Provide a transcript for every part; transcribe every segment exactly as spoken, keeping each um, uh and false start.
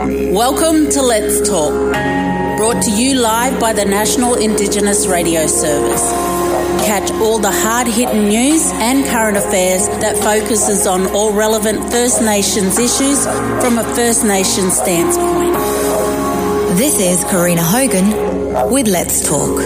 Welcome to Let's Talk, brought to you live by the National Indigenous Radio Service. Catch all the hard-hitting news and current affairs that focuses on all relevant First Nations issues from a First Nations standpoint. This is Karina Hogan with Let's Talk.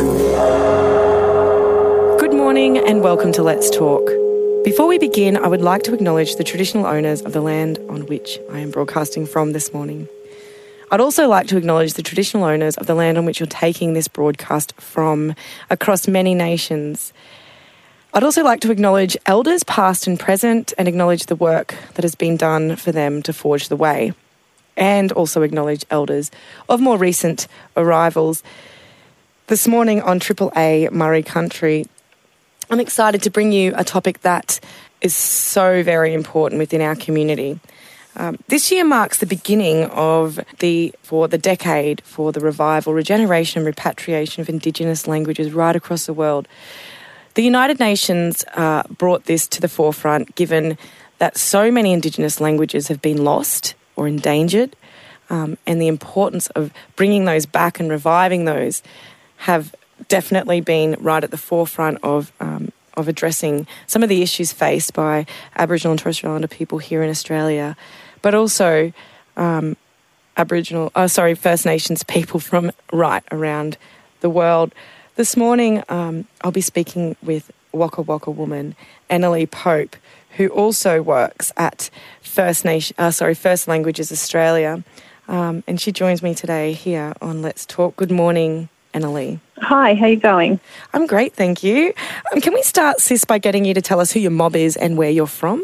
Good morning and welcome to Let's Talk. Before we begin, I would like to acknowledge the traditional owners of the land on which I am broadcasting from this morning. I'd also like to acknowledge the traditional owners of the land on which you're taking this broadcast from across many nations. I'd also like to acknowledge elders past and present and acknowledge the work that has been done for them to forge the way, and also acknowledge elders of more recent arrivals. This morning on Triple A Murray Country, I'm excited to bring you a topic that is so very important within our community. Um, this year marks the beginning of the for the decade for the revival, regeneration and repatriation of Indigenous languages right across the world. The United Nations uh, brought this to the forefront, given that so many Indigenous languages have been lost or endangered, um, and the importance of bringing those back and reviving those have definitely been right at the forefront of um, of addressing some of the issues faced by Aboriginal and Torres Strait Islander people here in Australia, but also um, Aboriginal, oh, sorry, First Nations people from right around the world. This morning, um, I'll be speaking with Waka Waka woman Annalee Pope, who also works at First Nation, uh, sorry, First Languages Australia, um, and she joins me today here on Let's Talk. Good morning, Annalee. Hi, how are you going? I'm great, thank you. Um, can we start, sis, by getting you to tell us who your mob is and where you're from?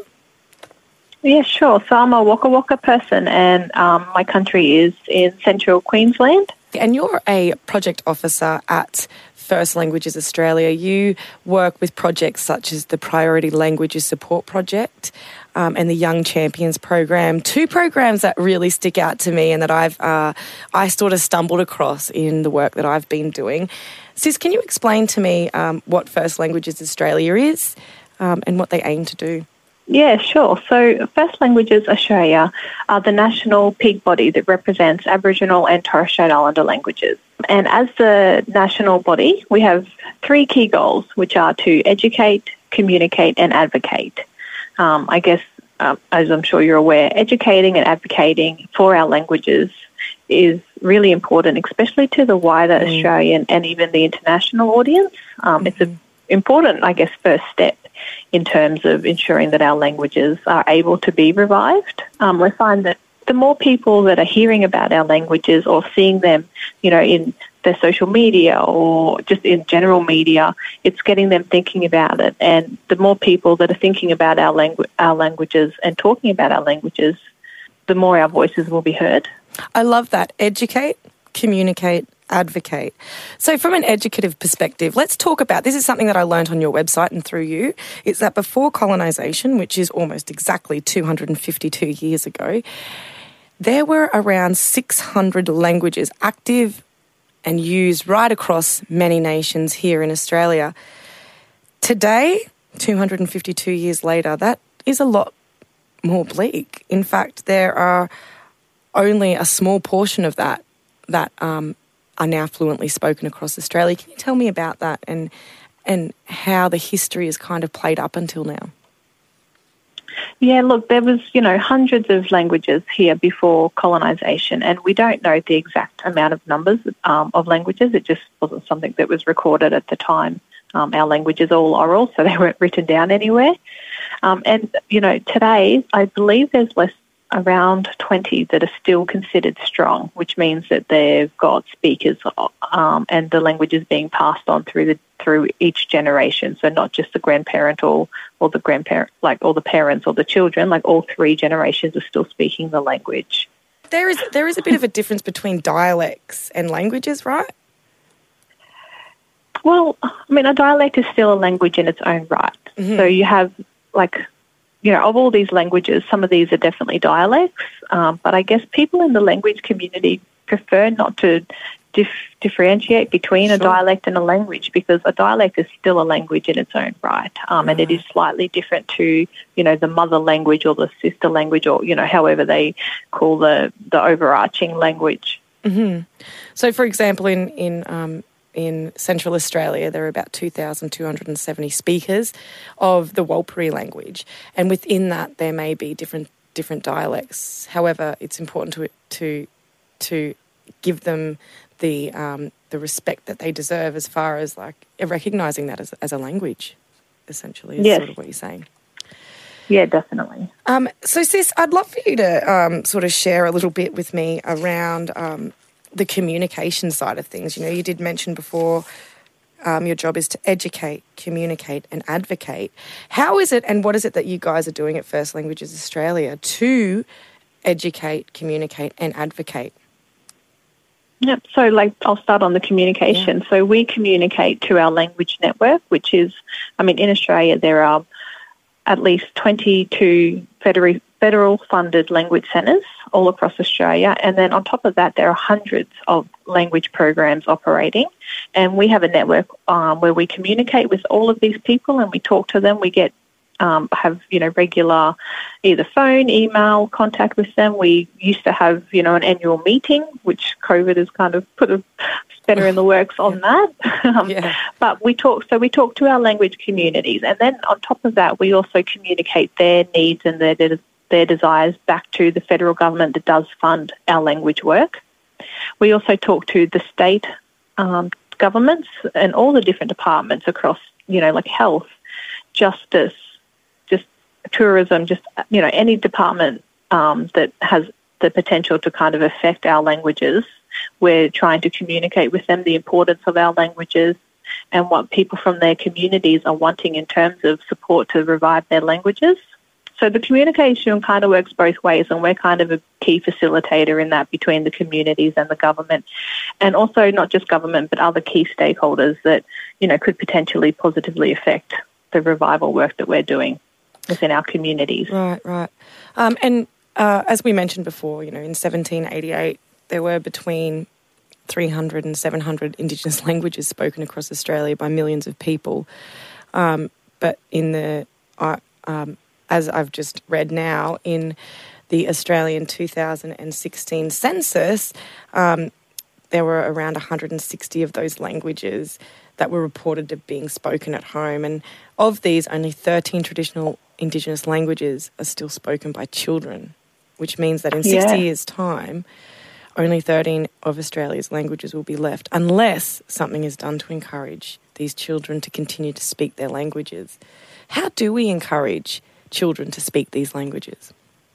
Yeah, sure. So I'm a Waka Waka person, and um, my country is in central Queensland. And you're a project officer at First Languages Australia. You work with projects such as the Priority Languages Support Project um, and the Young Champions Program, two programs that really stick out to me and that I've uh, I sort of stumbled across in the work that I've been doing. Sis, can you explain to me um, what First Languages Australia is um, and what they aim to do? Yeah, sure. So First Languages Australia are the national peak body that represents Aboriginal and Torres Strait Islander languages. And as the national body, we have three key goals, which are to educate, communicate and advocate. Um, I guess, um, as I'm sure you're aware, educating and advocating for our languages is really important, especially to the wider mm. Australian and even the international audience. Um, mm-hmm. It's an important, I guess, first step in terms of ensuring that our languages are able to be revived. Um, we find that the more people that are hearing about our languages or seeing them, you know, in their social media or just in general media, it's getting them thinking about it. And the more people that are thinking about our langu- our languages and talking about our languages, the more our voices will be heard. I love that. Educate, communicate, advocate. So from an educative perspective, let's talk about, this is something that I learned on your website and through you, is that before colonisation, which is almost exactly two hundred fifty-two years ago, there were around six hundred languages active and used right across many nations here in Australia. Today, two hundred fifty-two years later, that is a lot more bleak. In fact, there are only a small portion of that that um, are now fluently spoken across Australia. Can you tell me about that and and how the history is kind of played up until now? Yeah, look, there was, you know, hundreds of languages here before colonisation, and we don't know the exact amount of numbers um, of languages. It just wasn't something that was recorded at the time. Um, our languages are all oral, so they weren't written down anywhere. Um, and, you know, today, I believe there's less around twenty that are still considered strong, which means that they've got speakers um, and the language is being passed on through the through each generation. So not just the grandparent or, or the grandparent, like all the parents or the children, like all three generations are still speaking the language. There is there is a bit of a difference between dialects and languages, right? Well, I mean, a dialect is still a language in its own right. Mm-hmm. So you have, like, you know, of all these languages, some of these are definitely dialects, um, but I guess people in the language community prefer not to dif- differentiate between Sure. a dialect and a language, because a dialect is still a language in its own right, um, and it is slightly different to, you know, the mother language or the sister language, or, you know, however they call the, the overarching language. Mm-hmm. So, for example, in in um, in Central Australia, there are about two thousand two hundred seventy speakers of the Warlpiri language, and within that, there may be different different dialects. However, it's important to to to give them the um, the respect that they deserve, as far as like recognising that as as a language. Essentially, is Yes. sort of what you're saying. Yeah, definitely. Um, so, Sis, I'd love for you to um, sort of share a little bit with me around um, the communication side of things. You know, you did mention before um, your job is to educate, communicate and advocate. How is it and what is it that you guys are doing at First Languages Australia to educate, communicate and advocate? Yep. So, like, I'll start on the communication. Yeah. So we communicate to our language network, which is, I mean, in Australia there are at least twenty-two federal federal funded language centres all across Australia, and then on top of that there are hundreds of language programs operating, and we have a network um, where we communicate with all of these people and we talk to them. We get Um, have, you know, regular either phone, email contact with them. We used to have, you know, an annual meeting, which COVID has kind of put a spanner in the works on that. um, Yeah. But we talk, so we talk to our language communities, and then on top of that, we also communicate their needs and their their desires back to the federal government that does fund our language work. We also talk to the state um, governments and all the different departments across, you know, like health, justice, tourism, just, you know, any department um, that has the potential to kind of affect our languages. We're trying to communicate with them the importance of our languages and what people from their communities are wanting in terms of support to revive their languages. So the communication kind of works both ways, and we're kind of a key facilitator in that between the communities and the government, and also not just government but other key stakeholders that, you know, could potentially positively affect the revival work that we're doing within our communities. Right, right. Um, and uh, as we mentioned before, you know, in seventeen eighty-eight, there were between three hundred and seven hundred Indigenous languages spoken across Australia by millions of people. Um, but in the, uh, um, as I've just read now, in the Australian two thousand sixteen census, um, there were around one hundred sixty of those languages that were reported to being spoken at home. And of these, only thirteen traditional Indigenous languages are still spoken by children, which means that in sixty Yeah. years' time, only thirteen of Australia's languages will be left, unless something is done to encourage these children to continue to speak their languages. How do we encourage children to speak these languages?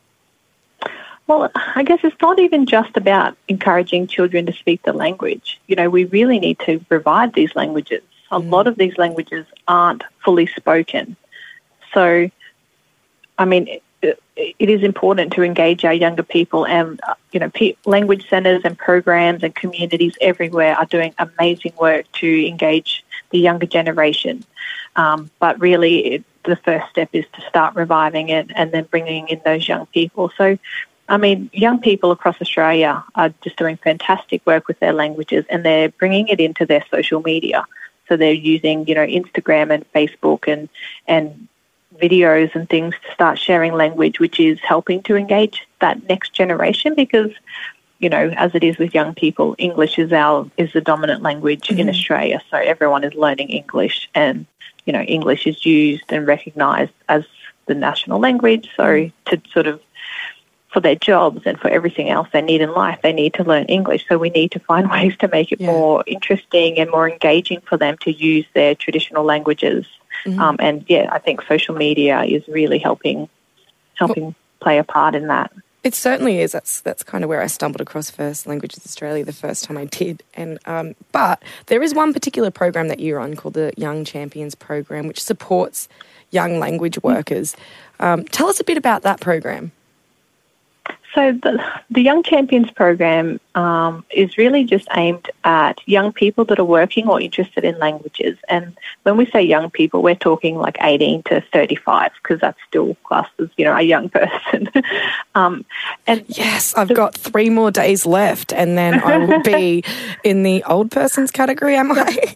Well, I guess it's not even just about encouraging children to speak the language. You know, we really need to revive these languages. A Mm. lot of these languages aren't fully spoken. So, I mean, it, it is important to engage our younger people, and, uh, you know, pe- language centres and programs and communities everywhere are doing amazing work to engage the younger generation. Um, but really, it, the first step is to start reviving it and then bringing in those young people. So, I mean, young people across Australia are just doing fantastic work with their languages, and they're bringing it into their social media. So they're using, you know, Instagram and Facebook and, and videos and things to start sharing language, which is helping to engage that next generation because, you know, as it is with young people, English is our is the dominant language mm-hmm. in Australia. So everyone is learning English, and, you know, English is used and recognised as the national language. So mm-hmm. to sort of for their jobs and for everything else they need in life, they need to learn English. So we need to find ways to make it yeah. more interesting and more engaging for them to use their traditional languages. Mm-hmm. Um, and, yeah, I think social media is really helping helping well, play a part in that. It certainly is. That's that's kind of where I stumbled across First Languages Australia the first time I did. And um, but there is one particular program that you run called the Young Champions Program, which supports young language workers. Um, tell us a bit about that program. So the, the Young Champions program um, is really just aimed at young people that are working or interested in languages. And when we say young people, we're talking like eighteen to thirty-five, because that's still classed as, you know, a young person. um, and yes, I've the, got three more days left, and then I will be in the old person's category, am I?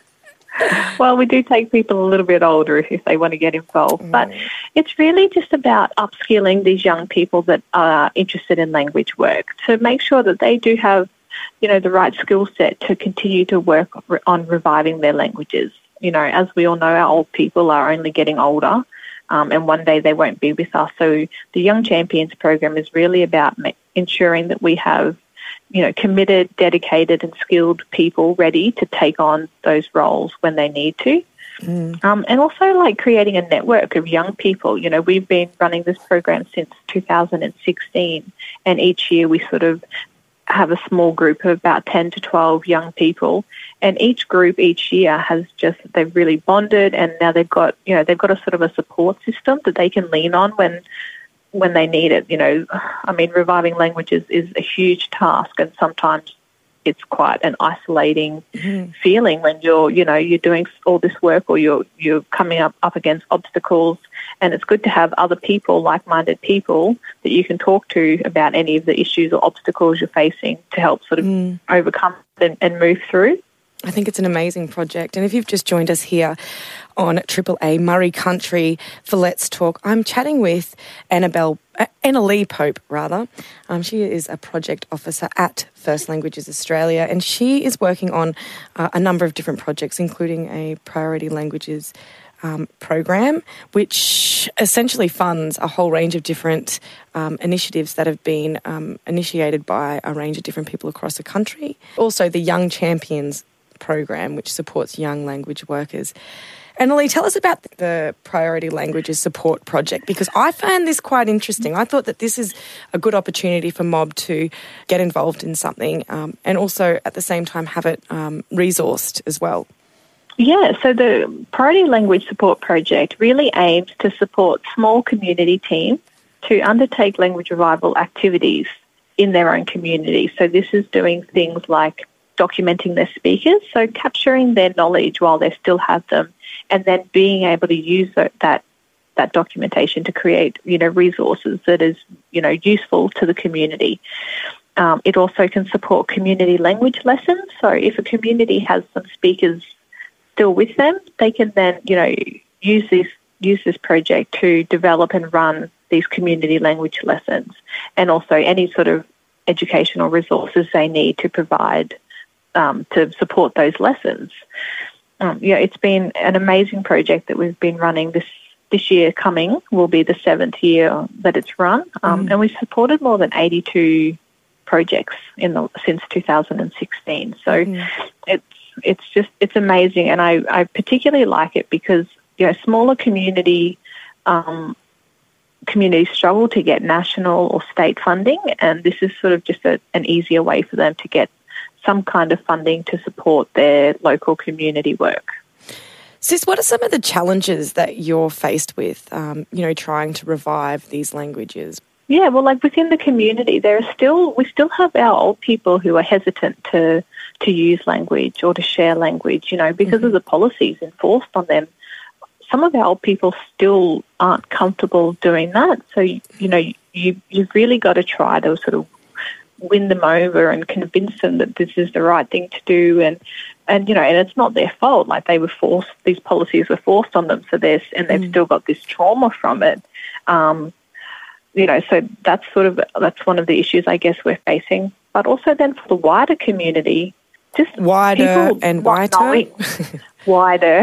Well, we do take people a little bit older if, if they want to get involved. Mm. But it's really just about upskilling these young people that are interested in language work to make sure that they do have, you know, the right skill set to continue to work on reviving their languages. You know, as we all know, our old people are only getting older, um, and one day they won't be with us. So the Young Champions program is really about ma- ensuring that we have, you know, committed, dedicated and skilled people ready to take on those roles when they need to. Mm. Um, and also like creating a network of young people. You know, we've been running this program since two thousand sixteen, and each year we sort of have a small group of about ten to twelve young people, and each group each year has just, they've really bonded, and now they've got, you know, they've got a sort of a support system that they can lean on when when they need it. You know, I mean, reviving languages is a huge task, and sometimes it's quite an isolating mm-hmm. feeling when you're, you know, you're doing all this work, or you're you're coming up, up against obstacles, and it's good to have other people, like-minded people, that you can talk to about any of the issues or obstacles you're facing to help sort of mm. overcome and, and move through. I think it's an amazing project. And if you've just joined us here on Triple A Murray Country for Let's Talk, I'm chatting with Annabelle, uh, Annalee Pope, rather. Um, she is a project officer at First Languages Australia, and she is working on uh, a number of different projects, including a priority languages um, program, which essentially funds a whole range of different um, initiatives that have been um, initiated by a range of different people across the country. Also, the Young Champions program, which supports young language workers. Annalee, tell us about the Priority Languages Support Project, because I found this quite interesting. I thought that this is a good opportunity for Mob to get involved in something um, and also at the same time have it um, resourced as well. Yeah, so the Priority Language Support Project really aims to support small community teams to undertake language revival activities in their own community. So this is doing things like documenting their speakers, so capturing their knowledge while they still have them, and then being able to use that that, that documentation to create, you know, resources that is, you know, useful to the community. Um, it also can support community language lessons. So if a community has some speakers still with them, they can then, you know, use this use this project to develop and run these community language lessons, and also any sort of educational resources they need to provide Um, to support those lessons. Um, yeah, it's been an amazing project that we've been running. This this year coming will be the seventh year that it's run, um, mm. and we've supported more than eighty-two projects in the since two thousand sixteen. So mm. it's it's just it's amazing, and I, I particularly like it because, you know, smaller community um, communities struggle to get national or state funding, and this is sort of just a, an easier way for them to get some kind of funding to support their local community work. Sis, what are some of the challenges that you're faced with, um, you know, trying to revive these languages? Yeah, well, like within the community, there are still we still have our old people who are hesitant to to use language or to share language, you know, because mm-hmm. of the policies enforced on them. Some of our old people still aren't comfortable doing that. So, you know, you you've really got to try to sort of win them over and convince them that this is the right thing to do, and and you know, and it's not their fault. Like they were forced; these policies were forced on them, so there's and they've mm. still got this trauma from it. Um, you know, so that's sort of that's one of the issues I guess we're facing. But also then for the wider community, just wider and wider, wider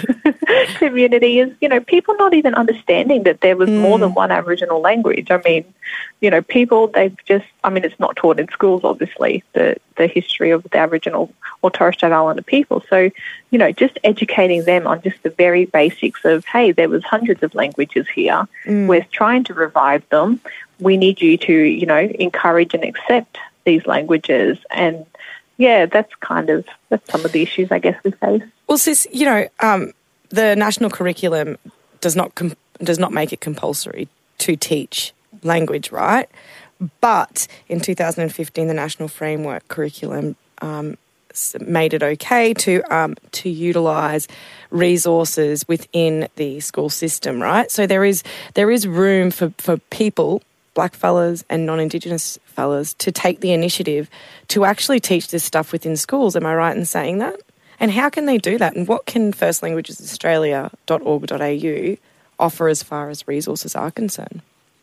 community is, you know, people not even understanding that there was mm. more than one Aboriginal language. I mean, you know, people, they've just, I mean, it's not taught in schools, obviously, the, the history of the Aboriginal or Torres Strait Islander people. So, you know, just educating them on just the very basics of, hey, there was hundreds of languages here. Mm. We're trying to revive them. We need you to, you know, encourage and accept these languages. And, yeah, that's kind of, that's some of the issues I guess we face. Well, sis, you know, um, the national curriculum does not com- does not make it compulsory to teach language, right? But in two thousand fifteen, the National Framework Curriculum um, made it okay to um, to utilise resources within the school system, right? So there is there is room for, for people, black fellas and non-Indigenous fellas, to take the initiative to actually teach this stuff within schools. Am I right in saying that? And how can they do that? And what can first languages australia dot org dot a u offer as far as resources are concerned?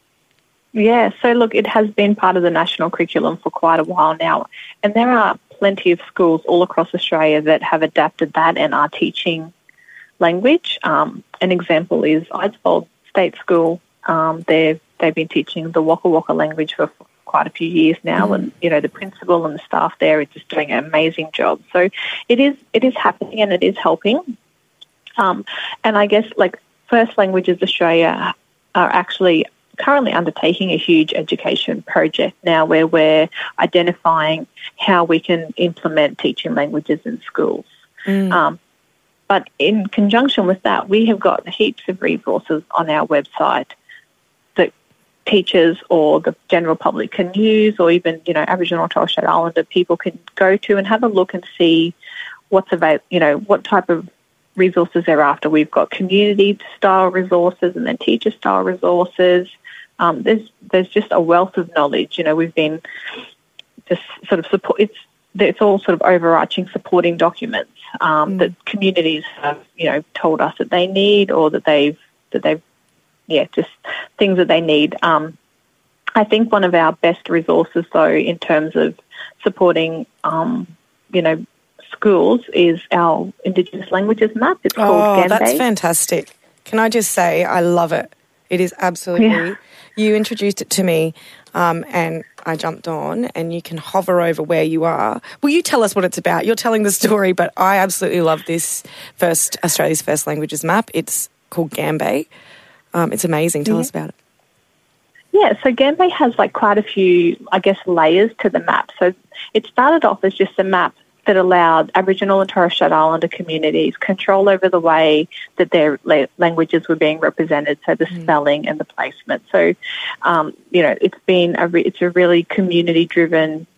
Yeah, so look, it has been part of the national curriculum for quite a while now, and there are plenty of schools all across Australia that have adapted that and are teaching language. Um, an example is Eidsvold State School. Um, they've, they've been teaching the Waka Waka language for quite a few years now, mm. and, you know, the principal and the staff there are just doing an amazing job. So it is it is happening and it is helping. Um, and I guess, like, First Languages Australia are actually currently undertaking a huge education project now where we're identifying how we can implement teaching languages in schools. Mm. Um, but in conjunction with that, we have got heaps of resources on our website that teachers or the general public can use, or even, you know, Aboriginal and Torres Strait Islander people can go to and have a look and see what's available, you know, what type of resources they're after. We've got community-style resources and then teacher-style resources. Um, there's there's just a wealth of knowledge. You know, we've been just sort of support. It's it's all sort of overarching supporting documents um, mm. that communities have, you know, told us that they need, or that they've that they've yeah just things that they need. Um, I think one of our best resources, though, in terms of supporting, um, you know, schools is our Indigenous languages map. It's called Oh, Gambay. That's fantastic. Can I just say I love it. It is absolutely... Yeah. You introduced it to me um, and I jumped on, and you can hover over where you are. Will you tell us what it's about? You're telling the story, but I absolutely love this first Australia's First Languages map. It's called Gambay. Um, it's amazing. Tell yeah. us about it. Yeah, so Gambay has like quite a few, I guess, layers to the map. So it started off as just a map that allowed Aboriginal and Torres Strait Islander communities control over the way that their la- languages were being represented, so the mm. spelling and the placement. So, um, you know, it's been a re- it's a really community-driven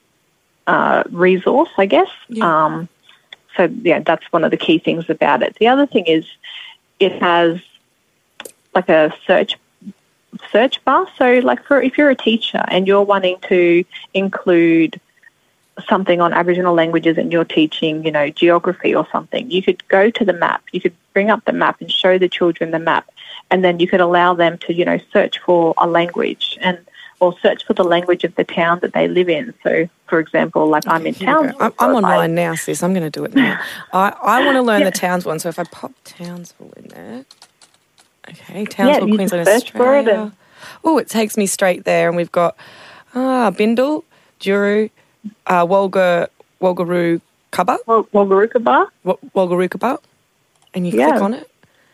uh, resource, I guess. Yeah. Um, so, yeah, that's one of the key things about it. The other thing is it has like a search search bar. So, like, for if you're a teacher and you're wanting to include something on Aboriginal languages and you're teaching, you know, geography or something, you could go to the map. You could bring up the map and show the children the map, and then you could allow them to, you know, search for a language and or search for the language of the town that they live in. So, for example, like I'm in town. I'm, I'm online now, sis. I'm going to do it now. I, I want to learn yeah. the Towns one. So if I pop Townsville in there. Okay, Townsville, yeah, Queensland, Australia. Oh, it takes me straight there, and we've got ah Bindal, Juru, uh, Wolga, Wolgaroo Kubba. Wolgaroo Wolgaroo and you yeah. click on it.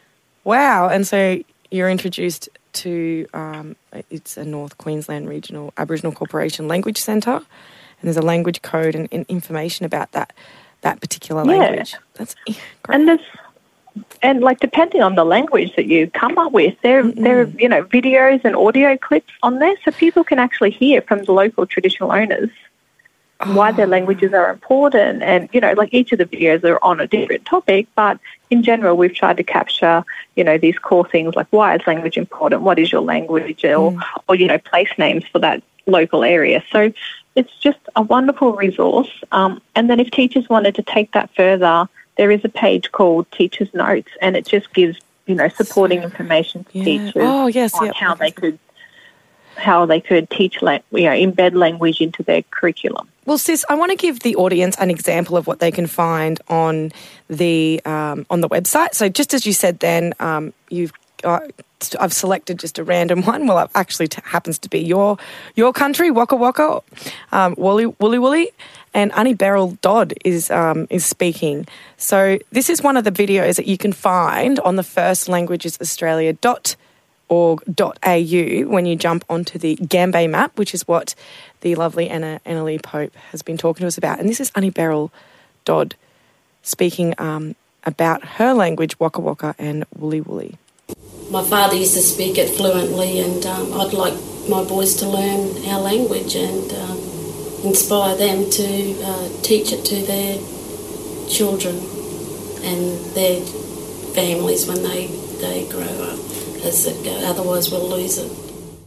Wow, and so you're introduced to, um, it's a North Queensland Regional Aboriginal Corporation Language Centre, and there's a language code and, and information about that that particular yeah. language. That's great. And there's And, like, depending on the language that you come up with, there, mm-hmm. there are, you know, videos and audio clips on there, so people can actually hear from the local traditional owners oh. why their languages are important. And, you know, like, each of the videos are on a different topic, but in general we've tried to capture, you know, these core things like why is language important, what is your language, or, mm. or you know, place names for that local area. So it's just a wonderful resource. Um, and then if teachers wanted to take that further, there is a page called Teachers' Notes, and it just gives, you know, supporting information to yeah. teachers oh, yes, on yep. how they could how they could teach, you know, embed language into their curriculum. Well, sis, I want to give the audience an example of what they can find on the um, on the website. So, just as you said, then um, you've got, I've selected just a random one. Well, it actually t- happens to be your your country, Waka Waka, um, Woolly Woolly Woolly. And Annie Beryl Dodd is um, is speaking. So this is one of the videos that you can find on the first languages australia dot org dot a u when you jump onto the Gambay map, which is what the lovely Anna Annalie Pope has been talking to us about. And this is Annie Beryl Dodd speaking um, about her language, Waka Waka and Woolly Woolly. My father used to speak it fluently, and um, I'd like my boys to learn our language and um, inspire them to uh, teach it to their children and their families when they, they grow up, as it go, otherwise we'll lose it.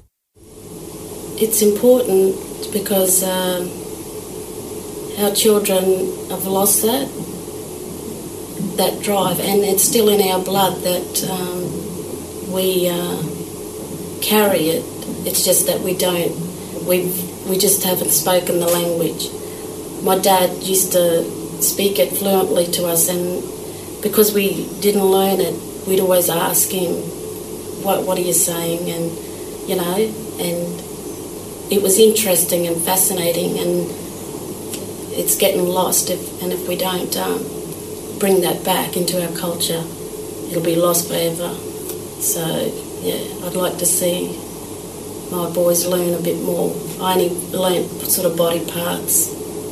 It's important because um, our children have lost that, that drive, and it's still in our blood that um, we uh, carry it. It's just that we don't, we've, we just haven't spoken the language. My dad used to speak it fluently to us, and because we didn't learn it, we'd always ask him, what, what are you saying? And, you know, and it was interesting and fascinating, and it's getting lost if, and if we don't um, bring that back into our culture, it'll be lost forever. So, yeah, I'd like to see my boys learn a bit more. I only learnt sort of body parts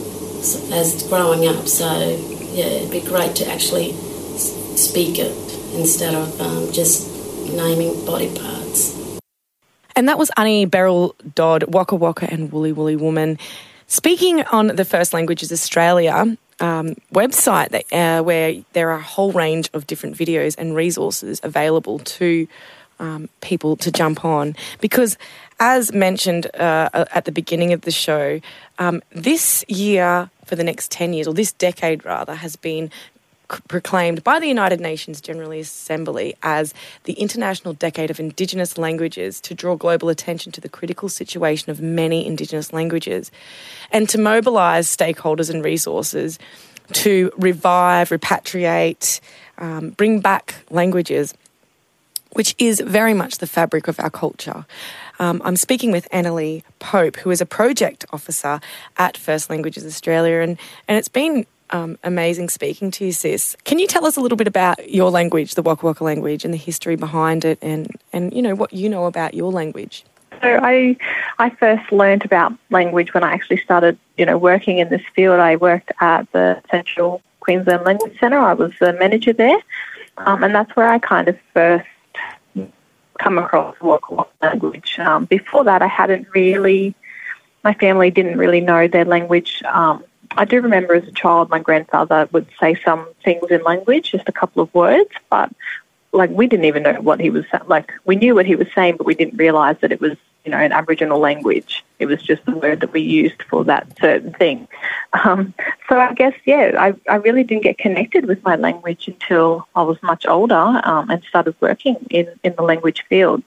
as growing up, so, yeah, it'd be great to actually speak it instead of um, just naming body parts. And that was Annie Beryl Dodd, Waka Waka and Woolly Woolly Woman, speaking on the First Languages Australia um, website that, uh, where there are a whole range of different videos and resources available to um, people to jump on. Because as mentioned uh, at the beginning of the show, um, this year for the next ten years, or this decade rather, has been proclaimed by the United Nations General Assembly as the International Decade of Indigenous Languages to draw global attention to the critical situation of many Indigenous languages and to mobilise stakeholders and resources to revive, repatriate, um, bring back languages, which is very much the fabric of our culture. Um, I'm speaking with Annalie Pope, who is a project officer at First Languages Australia, and, and it's been Um, amazing speaking to you, sis. Can you tell us a little bit about your language, the Waka Waka language, and the history behind it, and, and you know, what you know about your language? So I I first learned about language when I actually started, you know, working in this field. I worked at the Central Queensland Language Centre. I was the manager there, um, and that's where I kind of first come across Waka Waka language. Um, before that, I hadn't really, my family didn't really know their language. Um, I do remember as a child my grandfather would say some things in language, just a couple of words, but like we didn't even know what he was saying. Like we knew what he was saying, but we didn't realise that it was, you know, an Aboriginal language. It was just the word that we used for that certain thing. Um, so I guess, yeah, I, I really didn't get connected with my language until I was much older um, and started working in, in the language field.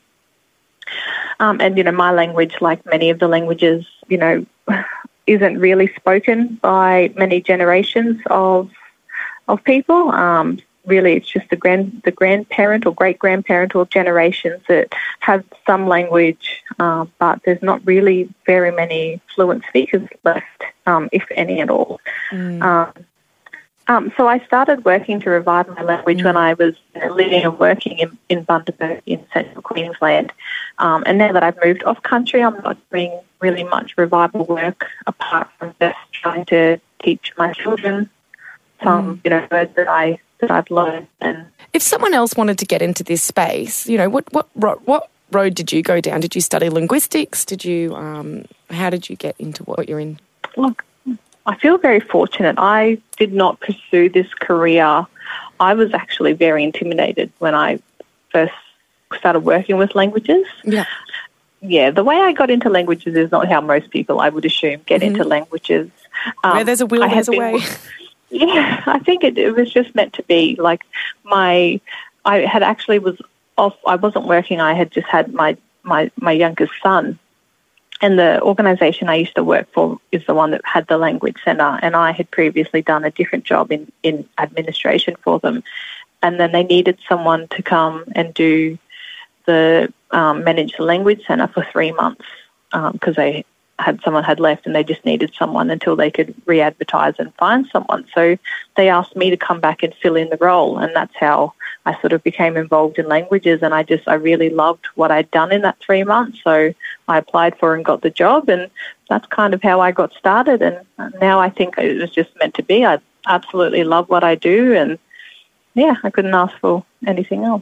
Um, and, you know, my language, like many of the languages, you know, isn't really spoken by many generations of of people. Um, really, it's just the grand the grandparent or great grandparent or generations that have some language, uh, but there's not really very many fluent speakers left, um, if any at all. Mm. Um, um, so I started working to revive my language mm. when I was you know, living and working in, in Bundaberg in Central Queensland. Um, and now that I've moved off country, I'm not doing really much revival work apart from just trying to teach my children some, mm. you know, words that I that I've learned. And if someone else wanted to get into this space, you know, what what what road did you go down? Did you study linguistics? Did you? Um, how did you get into what you're in? Look, I feel very fortunate. I did not pursue this career. I was actually very intimidated when I first started working with languages. Yeah. Yeah, the way I got into languages is not how most people, I would assume, get mm-hmm. into languages. Um, Where there's a will, there's a way. Yeah, I think it, it was just meant to be. Like my, I had actually was off. I wasn't working. I had just had my my my youngest son, and the organisation I used to work for is the one that had the language centre, and I had previously done a different job in in administration for them, and then they needed someone to come and do the um, manage the language centre for three months because um, they had someone had left and they just needed someone until they could re-advertise and find someone. So they asked me to come back and fill in the role, and that's how I sort of became involved in languages. And I just I really loved what I'd done in that three months, so I applied for and got the job, and that's kind of how I got started. And now I think it was just meant to be. I absolutely love what I do, and yeah, I couldn't ask for anything else.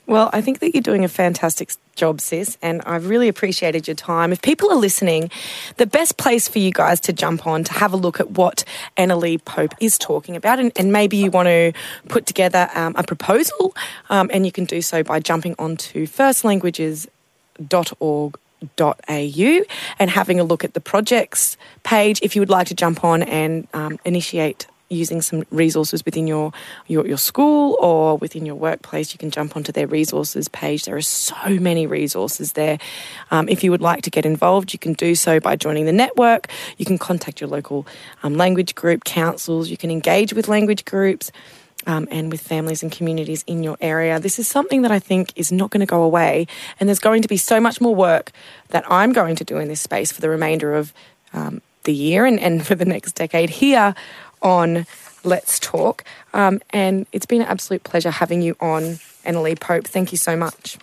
Well, I think that you're doing a fantastic job, sis, and I've really appreciated your time. If people are listening, the best place for you guys to jump on to have a look at what Annalee Pope is talking about, and, and maybe you want to put together um, a proposal, um, and you can do so by jumping onto first languages dot org dot a u and having a look at the projects page if you would like to jump on and um, initiate using some resources within your, your your school or within your workplace. You can jump onto their resources page. There are so many resources there. Um, if you would like to get involved, you can do so by joining the network. You can contact your local um, language group, councils. You can engage with language groups um, and with families and communities in your area. This is something that I think is not going to go away, and there's going to be so much more work that I'm going to do in this space for the remainder of um, the year and, and for the next decade here on Let's Talk. Um, and it's been an absolute pleasure having you on, Annalee Pope. Thank you so much.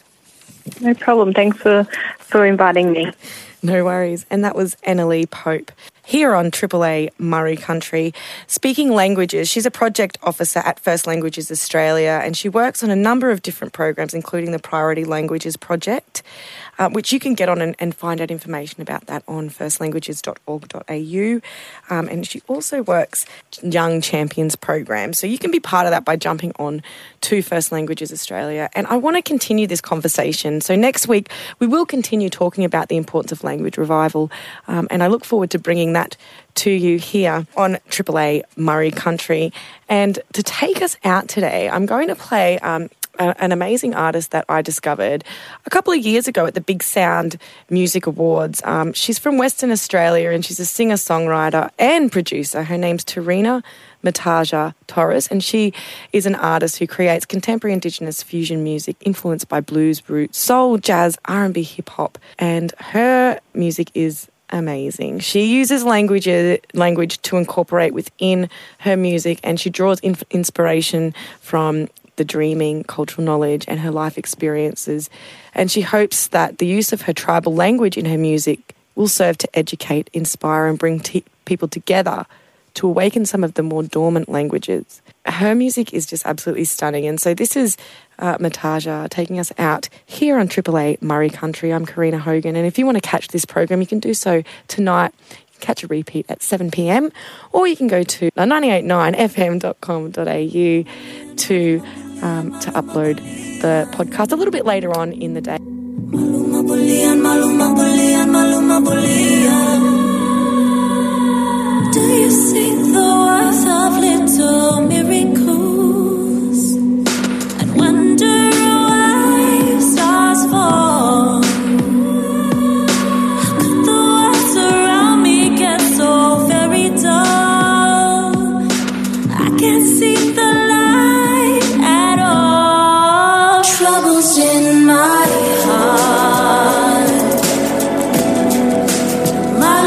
No problem. Thanks for, for inviting me. No worries. And that was Annalee Pope here on Triple A Murray Country, speaking languages. She's a project officer at First Languages Australia, and she works on a number of different programs, including the Priority Languages Project, uh, which you can get on and, and find out information about that on first languages dot org dot a u. Um, and she also works Young Champions program. So you can be part of that by jumping on to First Languages Australia. And I want to continue this conversation. So next week, we will continue talking about the importance of language revival. Um, and I look forward to bringing that to you here on Triple A Murray Country. And to take us out today, I'm going to play um, a, an amazing artist that I discovered a couple of years ago at the Big Sound Music Awards. Um, she's from Western Australia and she's a singer-songwriter and producer. Her name's Tarina Mataja Torres, and she is an artist who creates contemporary Indigenous fusion music influenced by blues, roots, soul, jazz, R and B, hip-hop. And her music is amazing. She uses language, language to incorporate within her music, and she draws in, inspiration from the dreaming, cultural knowledge and her life experiences. And she hopes that the use of her tribal language in her music will serve to educate, inspire and bring t- people together to awaken some of the more dormant languages. Her music is just absolutely stunning. And so this is uh, Mataja taking us out here on Triple A Murray Country. I'm Karina Hogan. And if you want to catch this program, you can do so tonight. You can catch a repeat at seven p.m. or you can go to ninety-eight point nine f m dot com dot a u to, um, to upload the podcast a little bit later on in the day. Maluma bulian, maluma bulian, maluma bulian. Do you see the worth of little miracles and wonder why stars fall? How could the words around me get so very dull? I can't see the light at all. Troubles in my heart. My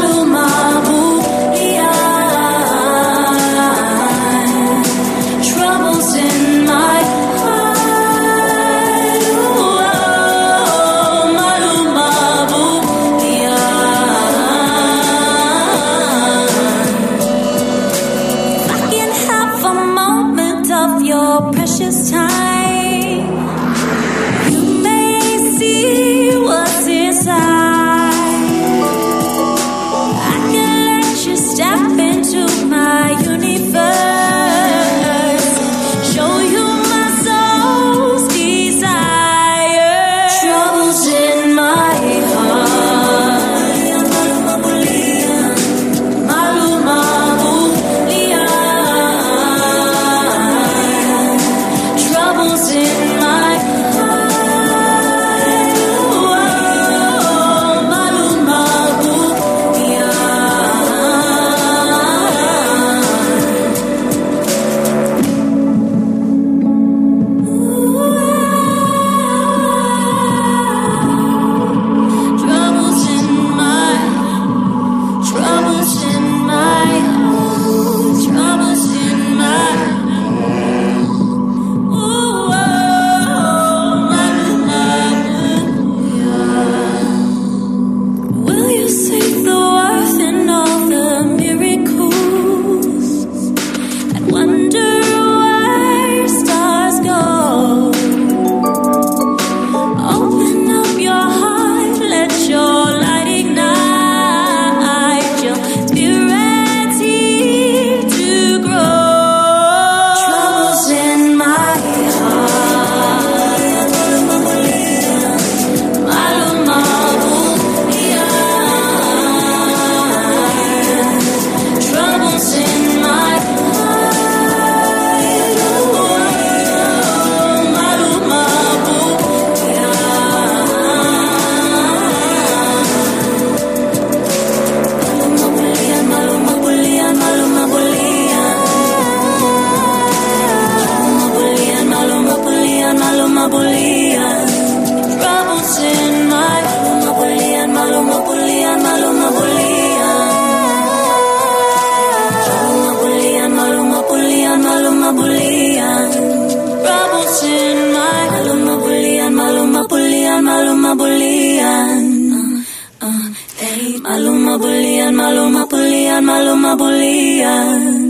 Maluma Pulian, Maluma Pulian.